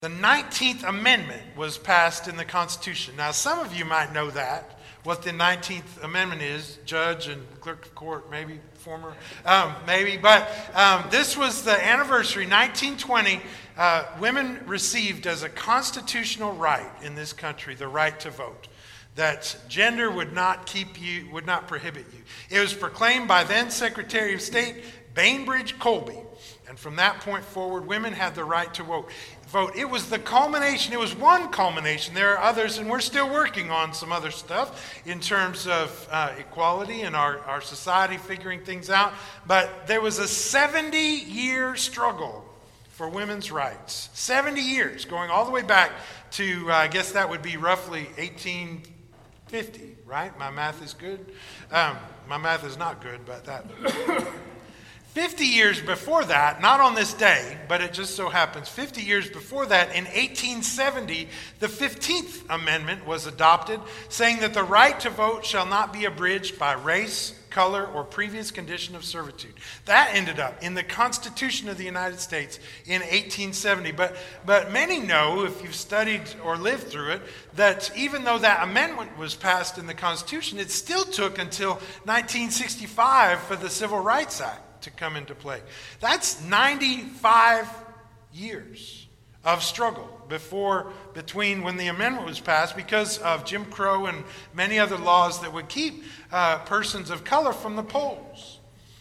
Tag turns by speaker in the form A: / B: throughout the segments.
A: The 19th Amendment was passed in the Constitution. Now, some of you might know that, what the 19th Amendment is, judge and clerk of court, maybe, former, maybe. But this was the anniversary, 1920, women received as a constitutional right in this country the right to vote. That gender would not prohibit you. It was proclaimed by then Secretary of State Bainbridge Colby. And from that point forward, women had the right to vote. It was the culmination. It was one culmination. There are others, and we're still working on some other stuff in terms of equality and our society figuring things out. But there was a 70-year struggle for women's rights. 70 years, going all the way back to, I guess that would be roughly 1850, right? My math is good. My math is not good, but that... 50 years before that, not on this day, but it just so happens, 50 years before that, in 1870, the 15th Amendment was adopted, saying that the right to vote shall not be abridged by race, color, or previous condition of servitude. That ended up in the Constitution of the United States in 1870. But many know, if you've studied or lived through it, that even though that amendment was passed in the Constitution, it still took until 1965 for the Civil Rights Act to come into play. That's 95 years of struggle between when the amendment was passed because of Jim Crow and many other laws that would keep persons of color from the polls.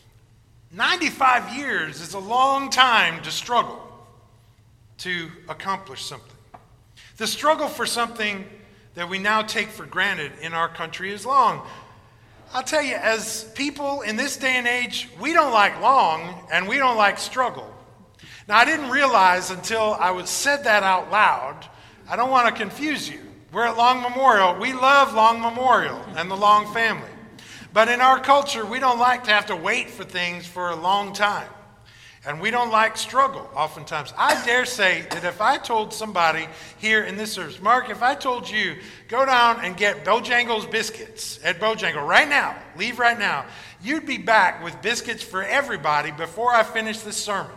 A: 95 years is a long time to struggle to accomplish something. The struggle for something that we now take for granted in our country is long. I'll tell you, as people in this day and age, we don't like long and we don't like struggle. Now, I didn't realize until I said that out loud. I don't want to confuse you. We're at Long Memorial. We love Long Memorial and the Long family. But in our culture, we don't like to have to wait for things for a long time. And we don't like struggle oftentimes. I dare say that if I told somebody here in this service, Mark, if I told you, go down and get Bojangles biscuits at Bojangle right now, leave right now, you'd be back with biscuits for everybody before I finish this sermon.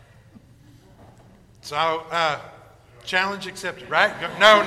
A: So, challenge accepted, right? No.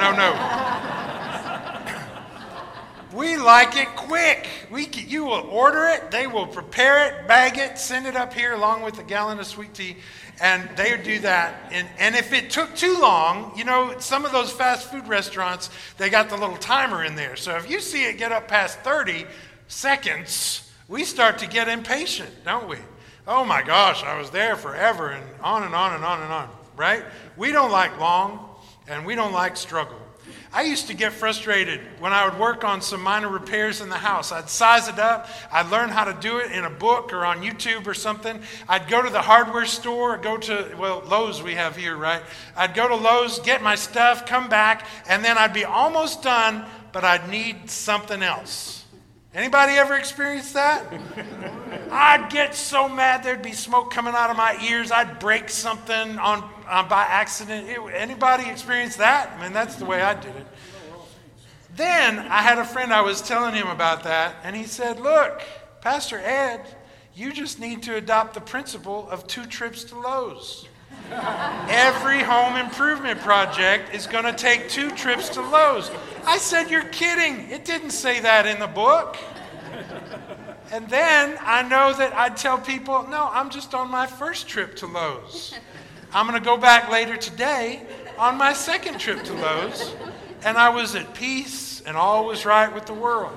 A: We like it quick. You will order it, they will prepare it, bag it, send it up here along with a gallon of sweet tea, and they do that. And if it took too long, some of those fast food restaurants, they got the little timer in there. So if you see it get up past 30 seconds, we start to get impatient, don't we? Oh my gosh, I was there forever, and on and on and on and on, right? We don't like long, and we don't like struggle. I used to get frustrated when I would work on some minor repairs in the house. I'd size it up. I'd learn how to do it in a book or on YouTube or something. I'd go to the hardware store, Lowe's we have here, right? I'd go to Lowe's, get my stuff, come back, and then I'd be almost done, but I'd need something else. Anybody ever experienced that? I'd get so mad there'd be smoke coming out of my ears. I'd break something by accident. Anybody experience that? I mean, that's the way I did it. Then I had a friend, I was telling him about that, and he said, look, Pastor Ed, you just need to adopt the principle of 2 trips to Lowe's. Every home improvement project is going to take 2 trips to Lowe's. I said, you're kidding. It didn't say that in the book. And then I know that I'd tell people, no, I'm just on my first trip to Lowe's. I'm going to go back later today on my second trip to Lowe's. And I was at peace and all was right with the world.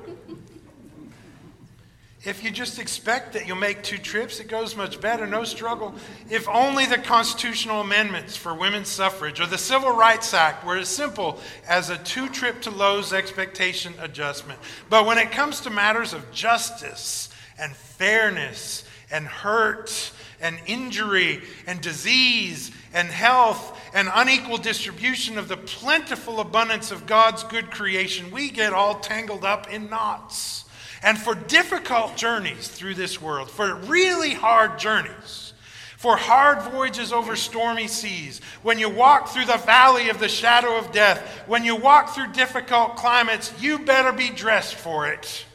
A: If you just expect that you'll make 2 trips, it goes much better, no struggle. If only the constitutional amendments for women's suffrage or the Civil Rights Act were as simple as a 2-trip to Lowe's expectation adjustment. But when it comes to matters of justice and fairness and hurt and injury and disease and health and unequal distribution of the plentiful abundance of God's good creation, we get all tangled up in knots. And for difficult journeys through this world, for really hard journeys, for hard voyages over stormy seas, when you walk through the valley of the shadow of death, when you walk through difficult climates, you better be dressed for it.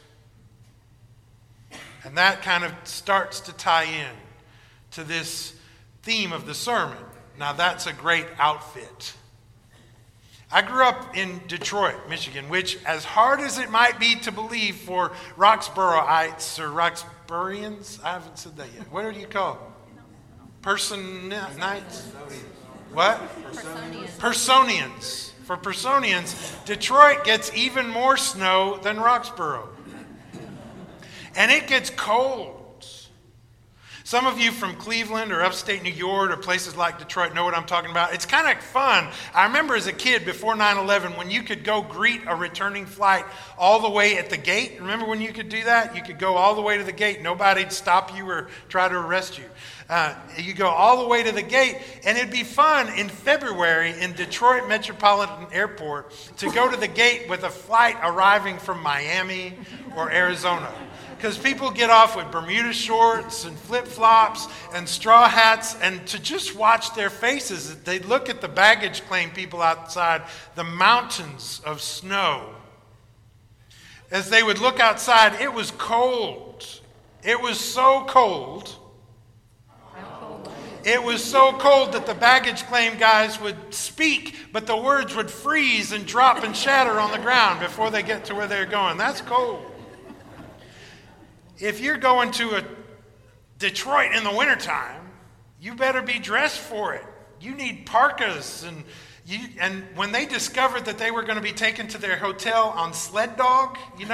A: And that kind of starts to tie in to this theme of the sermon. Now that's a great outfit. I grew up in Detroit, Michigan, which, as hard as it might be to believe for Roxboroites or Roxburians, I haven't said that yet. What do you call them? Personites? What? Personians. For Personians, Detroit gets even more snow than Roxborough. And it gets cold. Some of you from Cleveland or upstate New York or places like Detroit know what I'm talking about. It's kind of fun. I remember as a kid before 9/11 when you could go greet a returning flight all the way at the gate. Remember when you could do that? You could go all the way to the gate. Nobody'd stop you or try to arrest you. You go all the way to the gate, and it'd be fun in February in Detroit Metropolitan Airport to go to the gate with a flight arriving from Miami or Arizona. Because people get off with Bermuda shorts and flip-flops and straw hats, and to just watch their faces, they'd look at the baggage claim people outside, the mountains of snow. As they would look outside, it was cold. It was so cold. It was so cold that the baggage claim guys would speak, but the words would freeze and drop and shatter on the ground before they get to where they're going. That's cold. If you're going to a Detroit in the wintertime, you better be dressed for it. You need parkas. And when they discovered that they were going to be taken to their hotel on Sled Dog,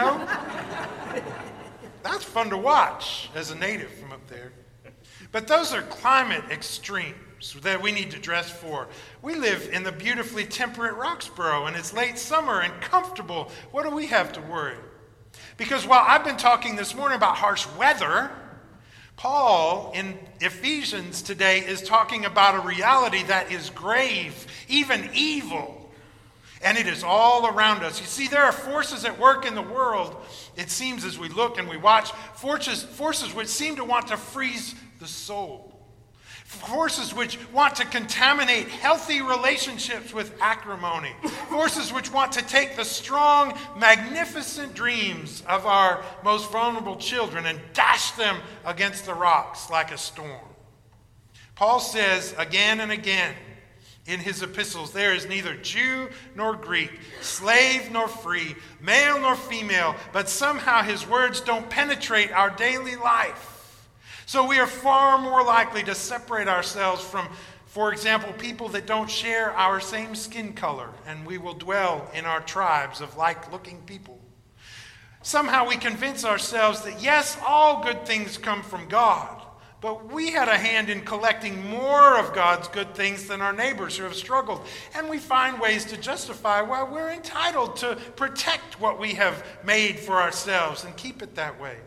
A: that's fun to watch as a native from up there. But those are climate extremes that we need to dress for. We live in the beautifully temperate Roxborough, and it's late summer and comfortable. What do we have to worry? Because while I've been talking this morning about harsh weather, Paul in Ephesians today is talking about a reality that is grave, even evil, and it is all around us. You see, there are forces at work in the world, it seems as we look and we watch, forces which seem to want to freeze the soul. Forces which want to contaminate healthy relationships with acrimony. Forces which want to take the strong, magnificent dreams of our most vulnerable children and dash them against the rocks like a storm. Paul says again and again in his epistles, there is neither Jew nor Greek, slave nor free, male nor female, but somehow his words don't penetrate our daily life. So we are far more likely to separate ourselves from, for example, people that don't share our same skin color, and we will dwell in our tribes of like-looking people. Somehow we convince ourselves that, yes, all good things come from God, but we had a hand in collecting more of God's good things than our neighbors who have struggled. And we find ways to justify why we're entitled to protect what we have made for ourselves and keep it that way.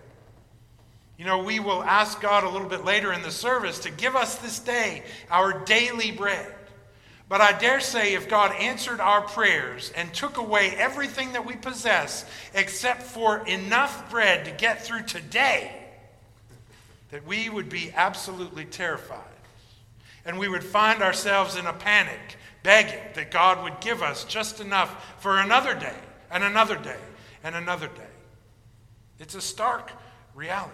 A: We will ask God a little bit later in the service to give us this day our daily bread. But I dare say if God answered our prayers and took away everything that we possess except for enough bread to get through today, that we would be absolutely terrified. And we would find ourselves in a panic, begging that God would give us just enough for another day and another day and another day. It's a stark reality.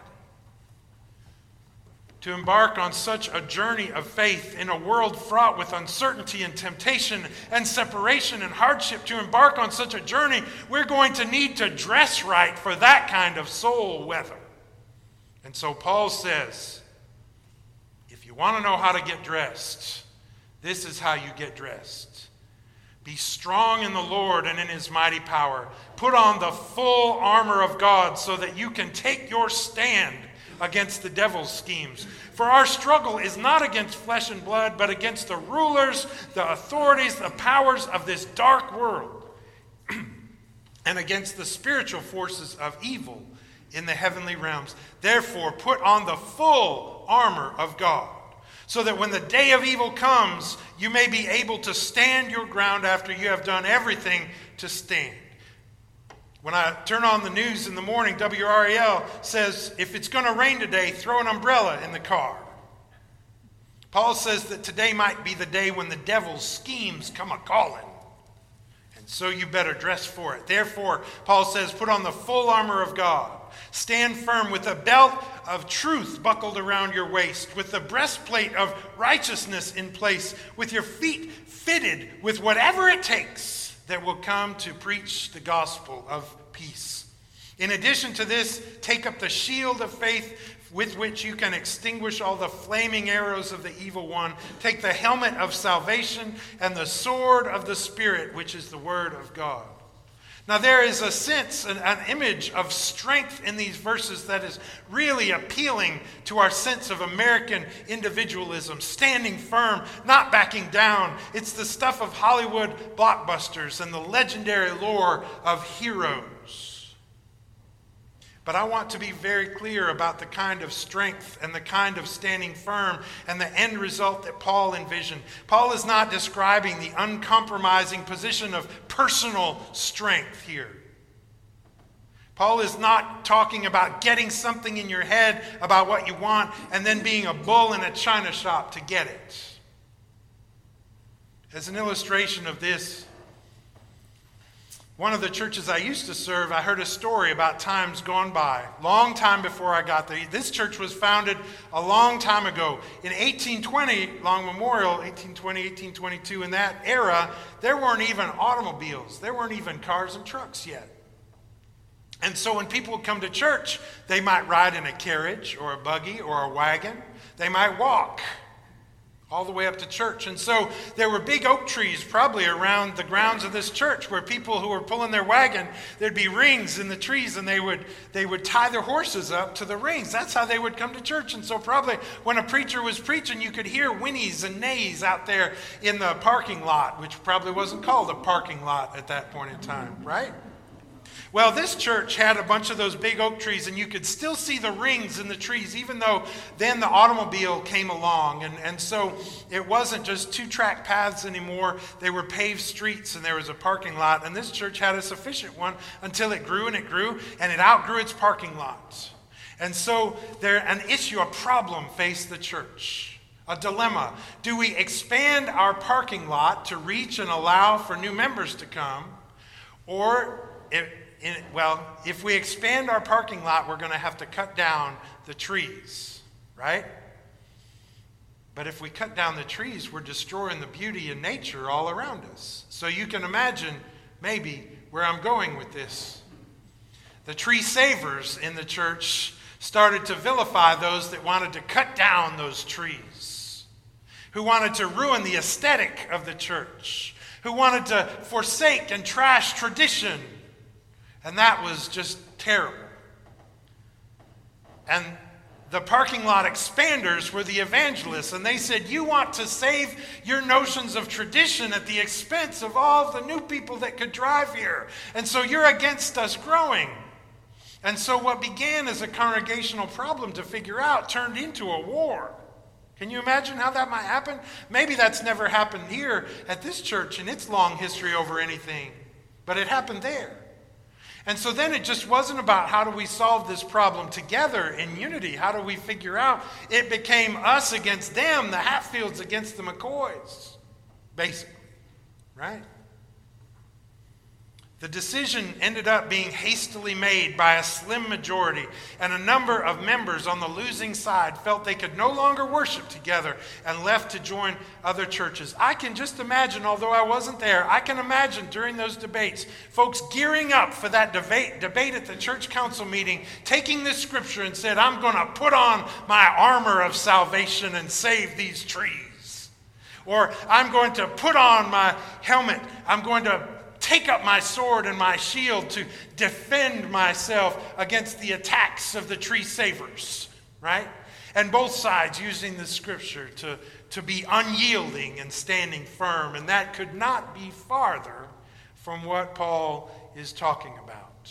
A: To embark on such a journey of faith in a world fraught with uncertainty and temptation and separation and hardship, to embark on such a journey, we're going to need to dress right for that kind of soul weather. And so Paul says, if you want to know how to get dressed, this is how you get dressed. Be strong in the Lord and in his mighty power. Put on the full armor of God so that you can take your stand against the devil's schemes. For our struggle is not against flesh and blood, but against the rulers, the authorities, the powers of this dark world, and against the spiritual forces of evil in the heavenly realms. Therefore, put on the full armor of God, so that when the day of evil comes, you may be able to stand your ground after you have done everything to stand. When I turn on the news in the morning, WRAL says, if it's going to rain today, throw an umbrella in the car. Paul says that today might be the day when the devil's schemes come a-calling. And And so you better dress for it. Therefore, Paul says, put on the full armor of God. Stand firm with a belt of truth buckled around your waist, with the breastplate of righteousness in place, with your feet fitted with whatever it takes that will come to preach the gospel of peace. In addition to this, take up the shield of faith with which you can extinguish all the flaming arrows of the evil one. Take the helmet of salvation and the sword of the Spirit, which is the word of God. Now there is a sense, an image of strength in these verses that is really appealing to our sense of American individualism, standing firm, not backing down. It's the stuff of Hollywood blockbusters and the legendary lore of heroes. But I want to be very clear about the kind of strength and the kind of standing firm and the end result that Paul envisioned. Paul is not describing the uncompromising position of personal strength here. Paul is not talking about getting something in your head about what you want and then being a bull in a china shop to get it. As an illustration of this, one of the churches I used to serve, I heard a story about times gone by, long time before I got there. This church was founded a long time ago. In 1820, Long Memorial, 1820, 1822, in that era, there weren't even automobiles. There weren't even cars and trucks yet. And so when people would come to church, they might ride in a carriage or a buggy or a wagon. They might walk all the way up to church. And so there were big oak trees probably around the grounds of this church where people who were pulling their wagon, there'd be rings in the trees and they would tie their horses up to the rings. That's how they would come to church. And so probably when a preacher was preaching, you could hear whinnies and neighs out there in the parking lot, which probably wasn't called a parking lot at that point in time, right? Well, this church had a bunch of those big oak trees, and you could still see the rings in the trees, even though then the automobile came along. And so it wasn't just two-track paths anymore. They were paved streets, and there was a parking lot. And this church had a sufficient one until it grew, and it outgrew its parking lot. And so an issue, a problem faced the church, a dilemma. Do we expand our parking lot to reach and allow for new members to come? Or if we expand our parking lot, we're going to have to cut down the trees, right? But if we cut down the trees, we're destroying the beauty and nature all around us. So you can imagine maybe where I'm going with this. The tree savers in the church started to vilify those that wanted to cut down those trees, who wanted to ruin the aesthetic of the church, who wanted to forsake and trash tradition. And that was just terrible. And the parking lot expanders were the evangelists, and they said, you want to save your notions of tradition at the expense of all the new people that could drive here. And so you're against us growing. And so what began as a congregational problem to figure out turned into a war. Can you imagine how that might happen? Maybe that's never happened here at this church in its long history over anything, but it happened there. And so then it just wasn't about how do we solve this problem together in unity? How do we figure out? It became us against them, the Hatfields against the McCoys, basically, right? The decision ended up being hastily made by a slim majority, and a number of members on the losing side felt they could no longer worship together and left to join other churches. I can just imagine, although I wasn't there, I can imagine during those debates, folks gearing up for that debate at the church council meeting, taking this scripture and said, I'm going to put on my armor of salvation and save these trees. Or I'm going to put on my helmet. I'm going to take up my sword and my shield to defend myself against the attacks of the tree savers, right? And both sides using the scripture to be unyielding and standing firm. And that could not be farther from what Paul is talking about.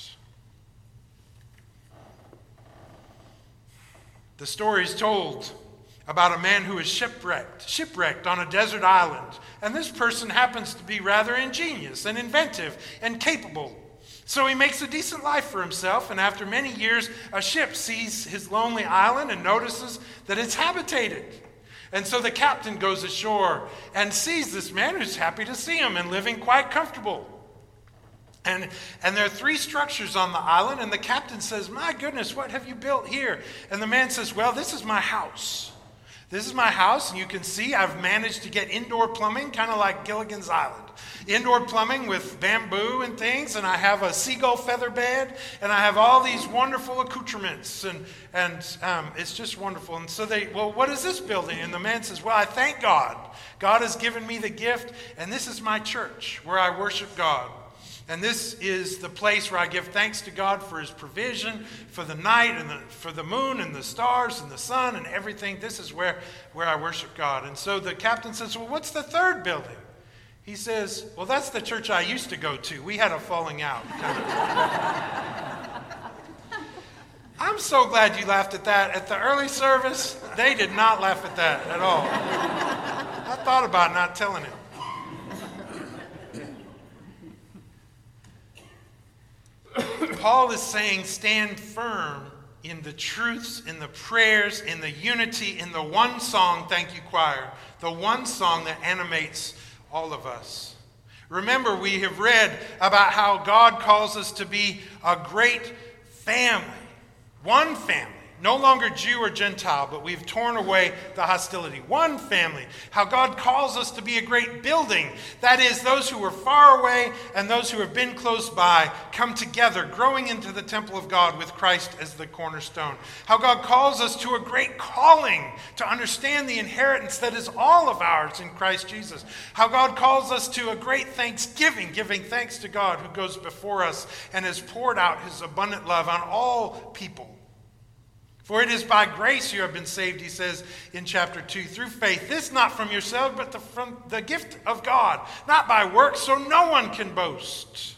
A: The story is told about a man who is shipwrecked on a desert island. And this person happens to be rather ingenious and inventive and capable. So he makes a decent life for himself, and after many years, a ship sees his lonely island and notices that it's habitated. And so the captain goes ashore and sees this man who's happy to see him and living quite comfortable. And there are 3 structures on the island, and the captain says, "My goodness, what have you built here?" And the man says, "Well, this is my house. This is my house, and you can see I've managed to get indoor plumbing, kind of like Gilligan's Island. Indoor plumbing with bamboo and things, and I have a seagull feather bed, and I have all these wonderful accoutrements, and it's just wonderful." And so well, what is this building? And the man says, "Well, I thank God. God has given me the gift, and this is my church where I worship God. And this is the place where I give thanks to God for his provision, for the night and for the moon and the stars and the sun and everything. This is where I worship God." And so the captain says, "Well, what's the 3rd building?" He says, "Well, that's the church I used to go to. We had a falling out." I'm so glad you laughed at that. At the early service, they did not laugh at that at all. I thought about not telling it. Paul is saying, stand firm in the truths, in the prayers, in the unity, in the one song, thank you choir, the one song that animates all of us. Remember, we have read about how God calls us to be a great family, one family. No longer Jew or Gentile, but we've torn away the hostility. One family. How God calls us to be a great building. That is, those who are far away and those who have been close by come together, growing into the temple of God with Christ as the cornerstone. How God calls us to a great calling to understand the inheritance that is all of ours in Christ Jesus. How God calls us to a great thanksgiving, giving thanks to God who goes before us and has poured out his abundant love on all people. For it is by grace you have been saved, he says in chapter 2, through faith. This not from yourself, but from the gift of God, not by works, so no one can boast.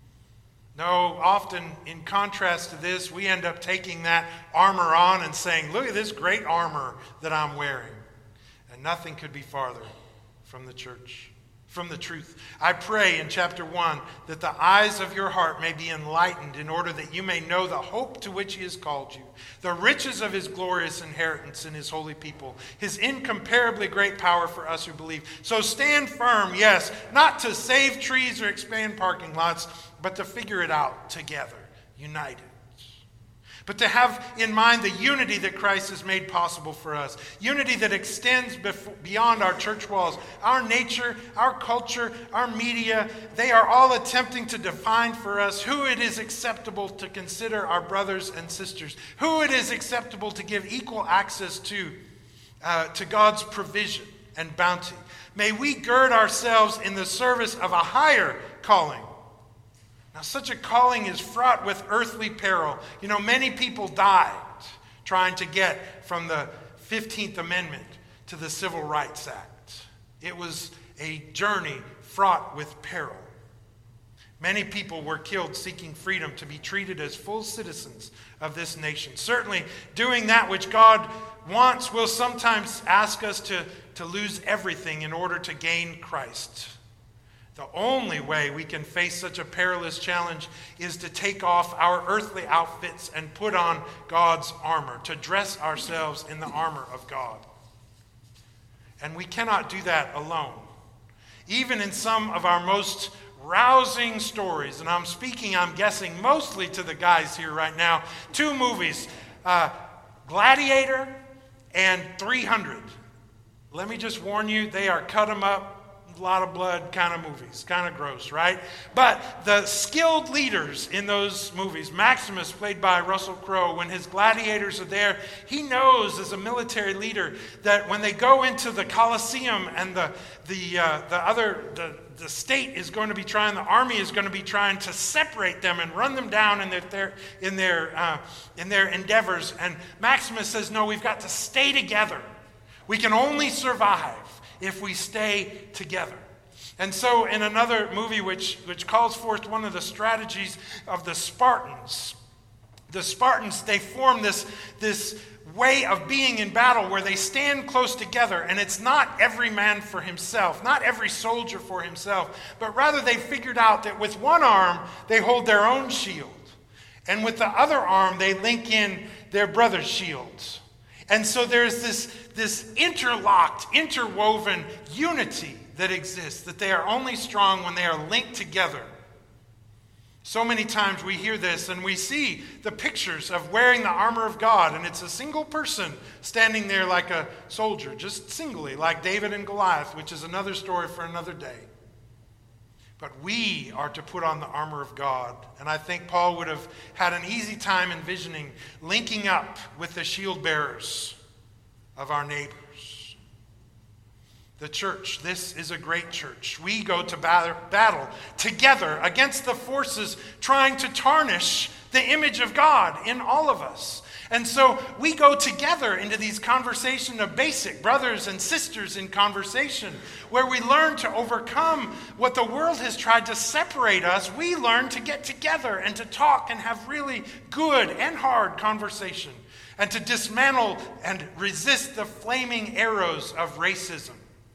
A: No, often in contrast to this, we end up taking that armor on and saying, look at this great armor that I'm wearing. And nothing could be farther from the church. From the truth. I pray in chapter 1 that the eyes of your heart may be enlightened in order that you may know the hope to which he has called you, the riches of his glorious inheritance in his holy people, his incomparably great power for us who believe. So stand firm, yes, not to save trees or expand parking lots, but to figure it out together, united. But to have in mind the unity that Christ has made possible for us. Unity that extends beyond our church walls. Our nature, our culture, our media, they are all attempting to define for us who it is acceptable to consider our brothers and sisters. Who it is acceptable to give equal access to God's provision and bounty. May we gird ourselves in the service of a higher calling. Now, such a calling is fraught with earthly peril. You know, many people died trying to get from the 15th Amendment to the Civil Rights Act. It was a journey fraught with peril. Many people were killed seeking freedom to be treated as full citizens of this nation. Certainly, doing that which God wants will sometimes ask us to lose everything in order to gain Christ. The only way we can face such a perilous challenge is to take off our earthly outfits and put on God's armor, to dress ourselves in the armor of God. And we cannot do that alone. Even in some of our most rousing stories, and I'm guessing mostly to the guys here right now, 2 movies, Gladiator and 300. Let me just warn you, they are cut 'em up, a lot of blood kind of movies. Kind of gross, right? But the skilled leaders in those movies, Maximus, played by Russell Crowe, when his gladiators are there, he knows as a military leader that when they go into the Colosseum and the state is going to be trying, the army is going to be trying to separate them and run them down in their endeavors. And Maximus says, no, we've got to stay together. We can only survive if we stay together. And so in another movie which calls forth one of the strategies of the Spartans, they form this way of being in battle where they stand close together, and it's not every man for himself, not every soldier for himself, but rather they figured out that with one arm they hold their own shield, and with the other arm they link in their brother's shields. And so there's this interlocked, interwoven unity that exists, that they are only strong when they are linked together. So many times we hear this and we see the pictures of wearing the armor of God, and it's a single person standing there like a soldier, just singly, like David and Goliath, which is another story for another day. But we are to put on the armor of God, and I think Paul would have had an easy time envisioning linking up with the shield bearers of our neighbors. The church, this is a great church. We go to battle together against the forces trying to tarnish the image of God in all of us. And so we go together into these conversations of basic brothers and sisters in conversation, where we learn to overcome what the world has tried to separate us. We learn to get together and to talk and have really good and hard conversation, and to dismantle and resist the flaming arrows of racism.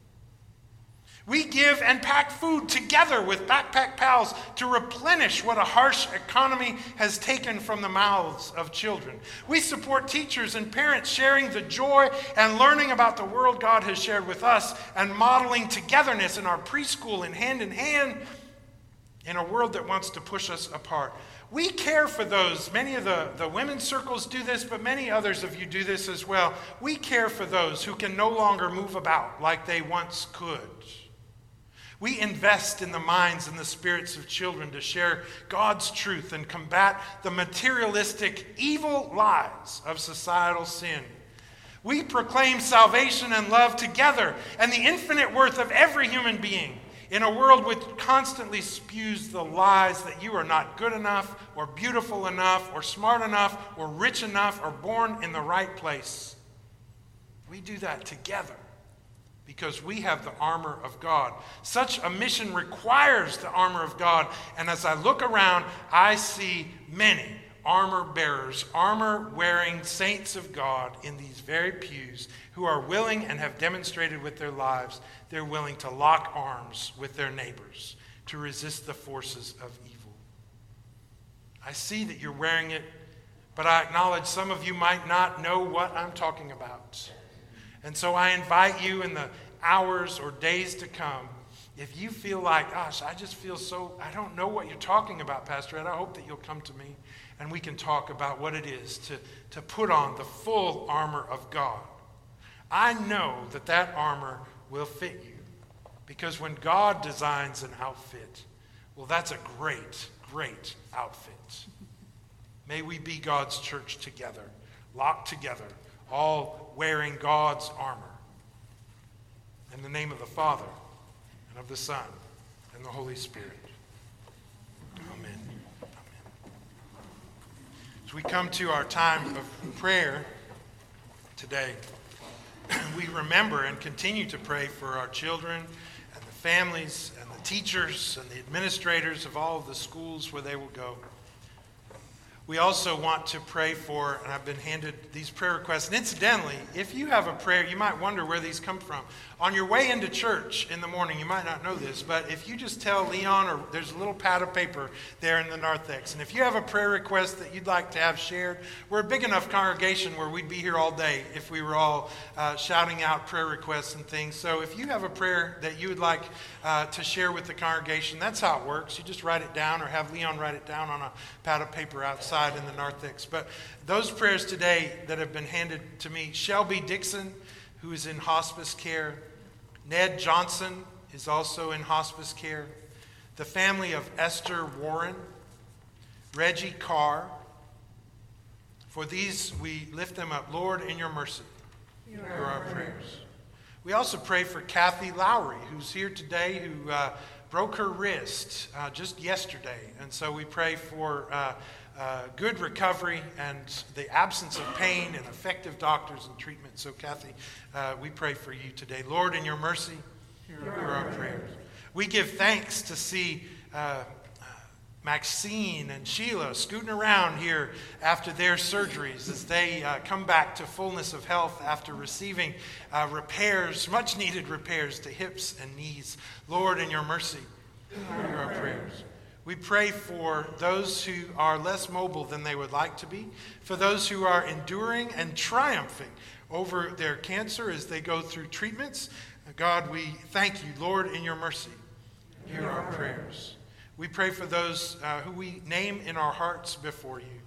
A: We give and pack food together with Backpack Pals to replenish what a harsh economy has taken from the mouths of children. We support teachers and parents sharing the joy and learning about the world God has shared with us, and modeling togetherness in our preschool and hand in hand in a world that wants to push us apart. We care for those. Many of the women's circles do this, but many others of you do this as well. We care for those who can no longer move about like they once could. We invest in the minds and the spirits of children to share God's truth and combat the materialistic evil lies of societal sin. We proclaim salvation and love together and the infinite worth of every human being in a world which constantly spews the lies that you are not good enough or beautiful enough or smart enough or rich enough or born in the right place. We do that together, because we have the armor of God. Such a mission requires the armor of God. And as I look around, I see many armor bearers, armor-wearing saints of God in these very pews who are willing and have demonstrated with their lives they're willing to lock arms with their neighbors to resist the forces of evil. I see that you're wearing it, but I acknowledge some of you might not know what I'm talking about. And so I invite you in the hours or days to come, if you feel like, gosh, I just feel so, I don't know what you're talking about, Pastor Ed, I hope that you'll come to me and we can talk about what it is to put on the full armor of God. I know that that armor will fit you, because when God designs an outfit, well, that's a great, great outfit. May we be God's church together, locked together, all wearing God's armor. In the name of the Father, and of the Son, and the Holy Spirit. Amen. Amen. As we come to our time of prayer today, we remember and continue to pray for our children and the families and the teachers and the administrators of all of the schools where they will go. We also want to pray for, and I've been handed these prayer requests. And incidentally, if you have a prayer, you might wonder where these come from. On your way into church in the morning, you might not know this, but if you just tell Leon, or there's a little pad of paper there in the narthex, and if you have a prayer request that you'd like to have shared, we're a big enough congregation where we'd be here all day if we were all shouting out prayer requests and things. So if you have a prayer that you would like to share with the congregation, that's how it works. You just write it down, or have Leon write it down on a pad of paper outside in the narthex. But those prayers today that have been handed to me: Shelby Dixon, who is in hospice care. Ned Johnson is also in hospice care. The family of Esther Warren. Reggie Carr. For these we lift them up. Lord, in your mercy, hear our prayers. We also pray for Kathy Lowry, who's here today, who broke her wrist just yesterday. And so we pray for good recovery and the absence of pain and effective doctors and treatment. So Kathy, we pray for you today. Lord, in your mercy, hear our prayers. We give thanks to see Maxine and Sheila scooting around here after their surgeries as they come back to fullness of health after receiving repairs, much needed repairs to hips and knees. Lord, in your mercy, hear our prayers. We pray for those who are less mobile than they would like to be, for those who are enduring and triumphing over their cancer as they go through treatments. God, we thank you, Lord, in your mercy. Hear our prayers. We pray for those who we name in our hearts before you.